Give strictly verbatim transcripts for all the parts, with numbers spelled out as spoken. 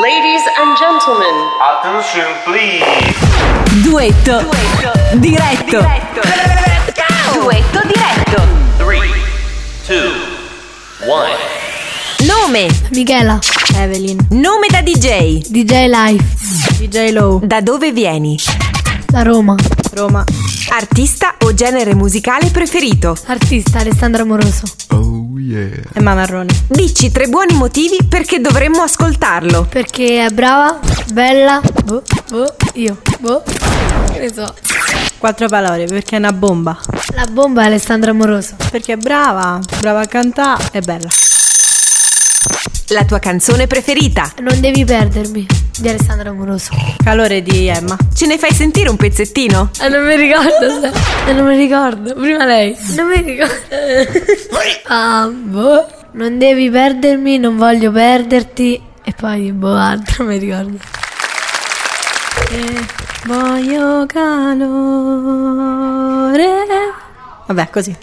Ladies and gentlemen, attention please. Duetto, Duetto. Diretto. Diretto. Let's go. Duetto diretto. three, two, one. Nome: Michela. Evelyn. Nome da D J: D J Life. D J Low. Da dove vieni? Da Roma. Roma. Artista o genere musicale preferito? Artista Alessandro Amoroso. Oh yeah. Emma Marroni. Dici tre buoni motivi perché dovremmo ascoltarlo. Perché è brava, bella. Boh, boh, io. Boh. Che ne so. Quattro parole, perché è una bomba. La bomba è Alessandro Amoroso. Perché è brava, brava a cantare e bella. La tua canzone preferita? Non devi perdermi, di Alessandro Amoroso. Calore di Emma. Ce ne fai sentire un pezzettino? Eh, non mi ricordo, se... eh, non mi ricordo. Prima lei. Non mi ricordo. Ah, boh. Non devi perdermi, non voglio perderti. E poi, boh, altro mi ricordo. E voglio calore. Vabbè, così.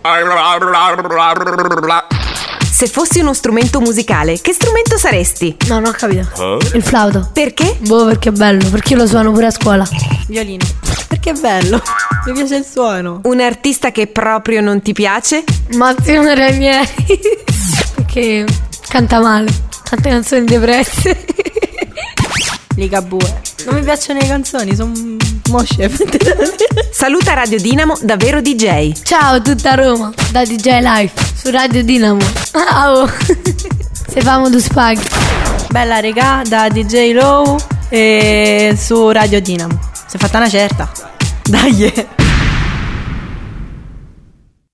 Se fossi uno strumento musicale, che strumento saresti? No, non ho capito. Il flauto. Perché? Boh, perché è bello, perché io lo suono pure a scuola. Violino. Perché è bello. Mi piace il suono. Un artista che proprio non ti piace? Massimo Ranieri. Perché canta male, canta canzoni depresse. Ligabue. Non mi piacciono le canzoni, sono mosce. Saluta Radio Dinamo da Vero D J. Ciao tutta Roma, da D J Life, su Radio Dinamo. Ciao. Se famo du spag. Bella regà, da D J Low e su Radio Dinamo. Si è fatta una certa. Dai.